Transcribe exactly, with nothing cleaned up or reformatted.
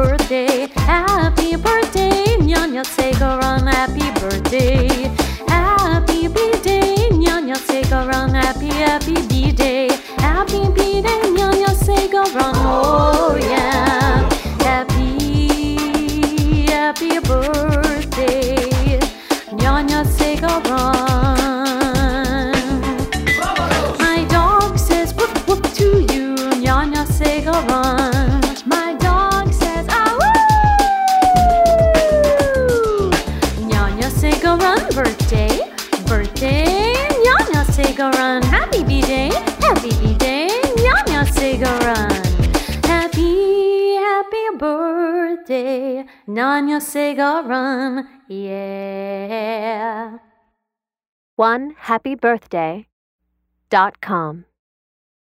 birthday, happy birthday, Nyanya Segaran, happy birthday, happy B-day, Nyanya Segaran, happy, happy B-day, happy B-day, Nyanya Segaran, oh yeah, happy, happy birthday, Nyanya Segaran. My dog says whoop whoop to you, Nyanya Segaran. My dog says ah woo! Nyanya Segaran, birthday, birthday, Nyanya Segaran, happy B-day, happy B-day, Nyanya Segaran. Happy, happy birthday, Nyanya Segaran, yeah. one happy birthday dot com